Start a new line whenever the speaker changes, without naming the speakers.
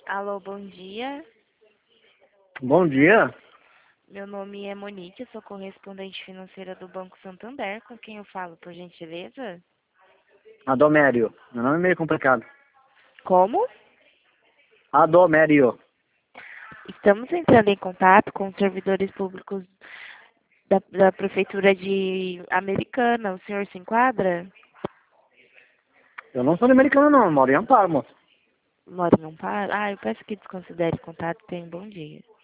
Alô, bom dia.
Bom dia.
Meu nome é Monique, sou correspondente financeira do Banco Santander. Com quem eu falo, por gentileza?
Adomério. Meu nome é meio complicado.
Como?
Adomério.
Estamos entrando em contato com os servidores públicos da Prefeitura de Americana. O senhor se enquadra?
Eu não sou americano, não. Eu moro em Amparo, moço.
Mora em Amparo? Eu peço que desconsidere o contato. Tenha um bom dia.